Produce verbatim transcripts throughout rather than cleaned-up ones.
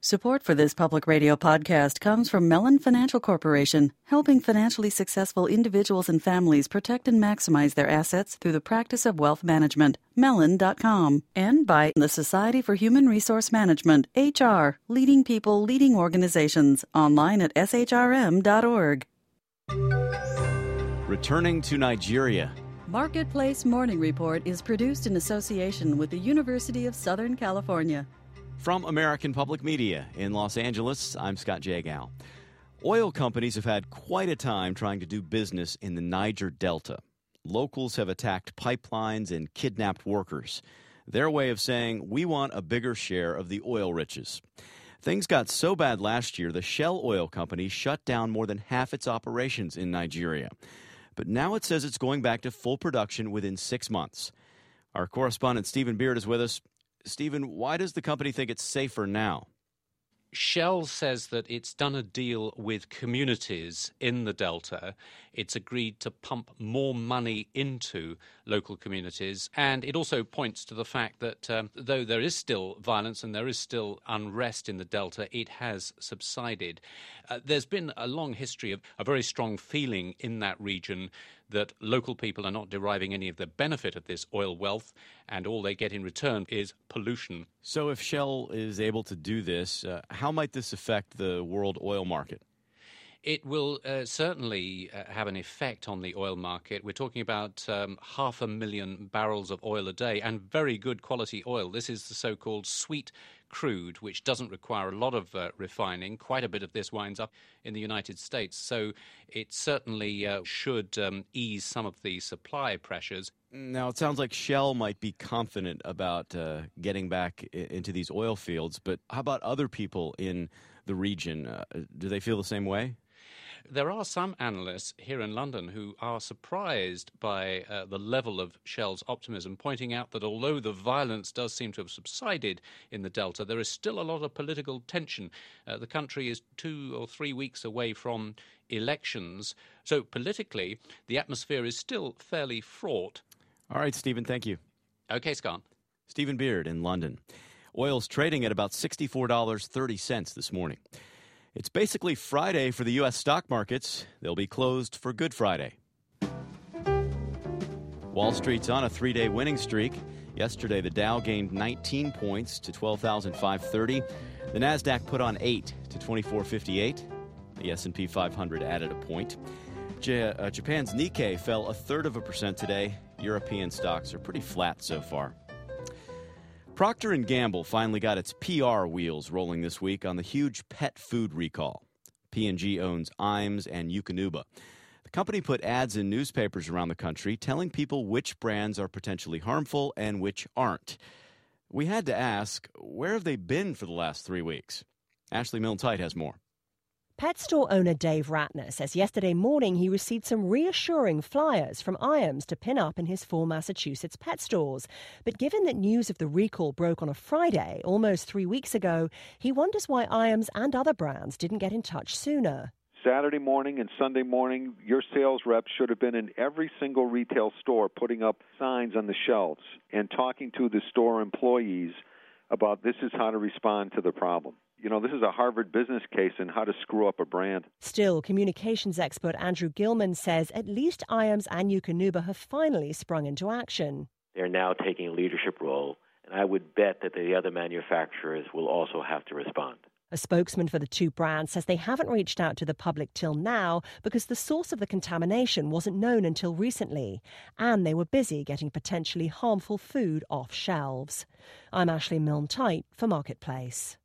Support for this public radio podcast comes from Mellon Financial Corporation, helping financially successful individuals and families protect and maximize their assets through the practice of wealth management. Mellon dot com. And by the Society for Human Resource Management, H R, leading people, leading organizations, online at S H R M dot org. Returning to Nigeria. Marketplace Morning Report is produced in association with the University of Southern California. From American Public Media in Los Angeles, I'm Scott Jagow. Oil companies have had quite a time trying to do business in the Niger Delta. Locals have attacked pipelines and kidnapped workers. Their way of saying, we want a bigger share of the oil riches. Things got so bad last year, the Shell Oil Company shut down more than half its operations in Nigeria. But now it says it's going back to full production within six months. Our correspondent Stephen Beard is with us. Stephen, why does the company think it's safer now? Shell says that it's done a deal with communities in the Delta. It's agreed to pump more money into local communities. And it also points to the fact that um, though there is still violence and there is still unrest in the Delta, it has subsided. Uh, there's been a long history of a very strong feeling in that region that local people are not deriving any of the benefit of this oil wealth, and all they get in return is pollution. So if Shell is able to do this, uh, how might this affect the world oil market? It will uh, certainly uh, have an effect on the oil market. We're talking about um, half a million barrels of oil a day, and very good quality oil. This is the so-called sweet crude, which doesn't require a lot of uh, refining. Quite a bit of this winds up in the United States. So it certainly uh, should um, ease some of the supply pressures. Now, it sounds like Shell might be confident about uh, getting back I- into these oil fields, but how about other people in the region? Uh, do they feel the same way? There are some analysts here in London who are surprised by uh, the level of Shell's optimism, pointing out that although the violence does seem to have subsided in the Delta, there is still a lot of political tension. Uh, the country is two or three weeks away from elections. So politically, the atmosphere is still fairly fraught. All right, Stephen, thank you. Okay, Scott. Stephen Beard in London. Oil's trading at about sixty-four dollars and thirty cents this morning. It's basically Friday for the U S stock markets. They'll be closed for Good Friday. Wall Street's on a three-day winning streak. Yesterday, the Dow gained nineteen points to twelve thousand five hundred thirty. The Nasdaq put on eight to twenty-four fifty-eight. The S and P five hundred added a point. J- uh, Japan's Nikkei fell a third of a percent today. European stocks are pretty flat so far. Procter and Gamble finally got its P R wheels rolling this week on the huge pet food recall. P and G owns Iams and Eukanuba. The company put ads in newspapers around the country telling people which brands are potentially harmful and which aren't. We had to ask, where have they been for the last three weeks? Ashley Milne-Tite has more. Pet store owner Dave Ratner says yesterday morning he received some reassuring flyers from Iams to pin up in his four Massachusetts pet stores. But given that news of the recall broke on a Friday, almost three weeks ago, he wonders why Iams and other brands didn't get in touch sooner. Saturday morning and Sunday morning, your sales reps should have been in every single retail store putting up signs on the shelves and talking to the store employees about this is how to respond to the problem. You know, this is a Harvard business case in how to screw up a brand. Still, communications expert Andrew Gilman says at least Iams and Eukanuba have finally sprung into action. They're now taking a leadership role, and I would bet that the other manufacturers will also have to respond. A spokesman for the two brands says they haven't reached out to the public till now because the source of the contamination wasn't known until recently, and they were busy getting potentially harmful food off shelves. I'm Ashley Milne-Tite for Marketplace.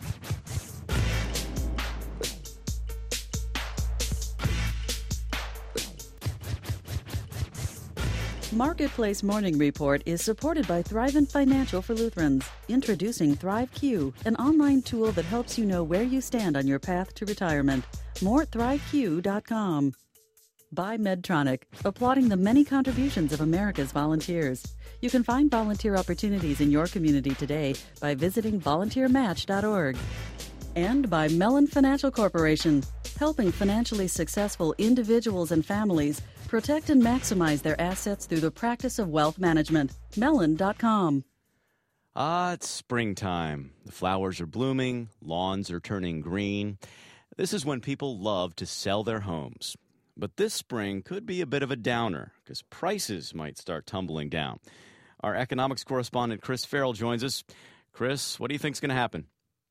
Marketplace Morning Report is supported by Thrivent Financial for Lutherans. Introducing ThriveQ, an online tool that helps you know where you stand on your path to retirement. More at thrive q dot com. By Medtronic, applauding the many contributions of America's volunteers. You can find volunteer opportunities in your community today by visiting volunteer match dot org. And by Mellon Financial Corporation, helping financially successful individuals and families protect and maximize their assets through the practice of wealth management. Mellon dot com. Ah, it's springtime. The flowers are blooming, lawns are turning green. This is when people love to sell their homes. But this spring could be a bit of a downer because prices might start tumbling down. Our economics correspondent Chris Farrell joins us. Chris, what do you think is going to happen?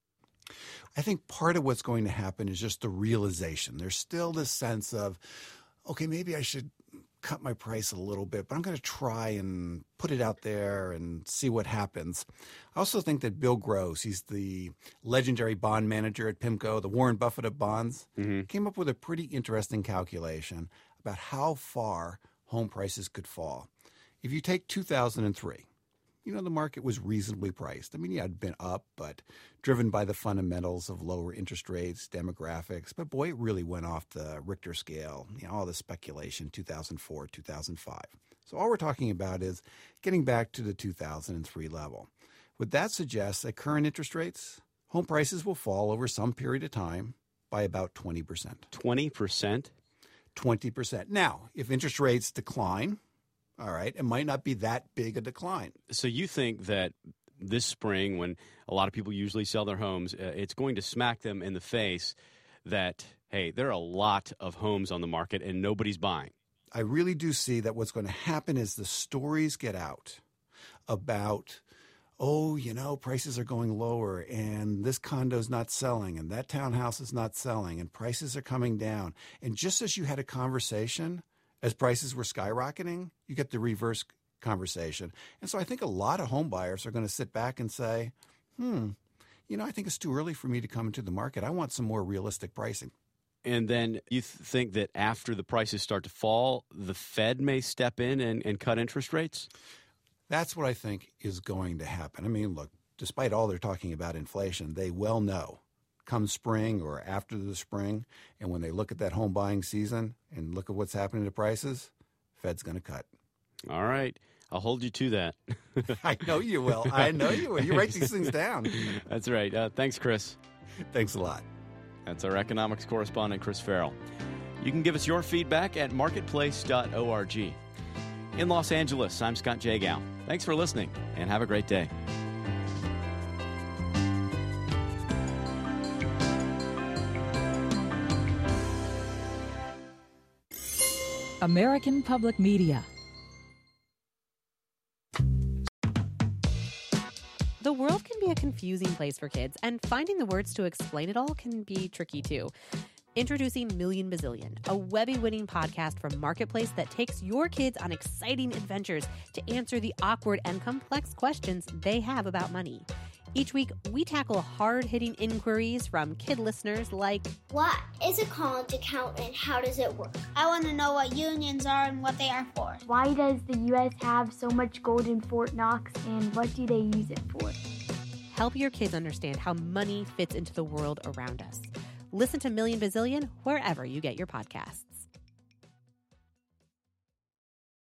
I think part of what's going to happen is just the realization. There's still this sense of, okay, maybe I should cut my price a little bit, but I'm going to try and put it out there and see what happens. I also think that Bill Gross, he's the legendary bond manager at PIMCO, the Warren Buffett of bonds, mm-hmm. came up with a pretty interesting calculation about how far home prices could fall. If you take two thousand three, you know, the market was reasonably priced. I mean, yeah, it had been up, but driven by the fundamentals of lower interest rates, demographics. But boy, it really went off the Richter scale, you know, all the speculation, two thousand four, two thousand five. So all we're talking about is getting back to the two thousand three level. What that suggests at current interest rates, home prices will fall over some period of time by about twenty percent. twenty percent? twenty percent. Now, if interest rates decline, all right, it might not be that big a decline. So you think that this spring, when a lot of people usually sell their homes, uh, it's going to smack them in the face that, hey, there are a lot of homes on the market and nobody's buying? I really do see that what's going to happen is the stories get out about, oh, you know, prices are going lower and this condo's not selling and that townhouse is not selling and prices are coming down. And just as you had a conversation as prices were skyrocketing, you get the reverse conversation. And so I think a lot of home buyers are going to sit back and say, hmm, you know, I think it's too early for me to come into the market. I want some more realistic pricing. And then you th- think that after the prices start to fall, the Fed may step in and, and cut interest rates? That's what I think is going to happen. I mean, look, despite all they're talking about inflation, they well know come spring or after the spring, and when they look at that home buying season and look at what's happening to prices, Fed's going to cut. All right. I'll hold you to that. I know you will. I know you will. You write these things down. That's right. Uh, thanks, Chris. Thanks a lot. That's our economics correspondent, Chris Farrell. You can give us your feedback at marketplace dot org. In Los Angeles, I'm Scott Jagow. Thanks for listening, and have a great day. American Public Media. The world can be a confusing place for kids, and finding the words to explain it all can be tricky too. Introducing Million Bazillion, a Webby-winning podcast from Marketplace that takes your kids on exciting adventures to answer the awkward and complex questions they have about money. Each week, we tackle hard-hitting inquiries from kid listeners like, what is a college account and how does it work? I want to know what unions are and what they are for. Why does the U S have so much gold in Fort Knox and what do they use it for? Help your kids understand how money fits into the world around us. Listen to Million Bazillion wherever you get your podcasts.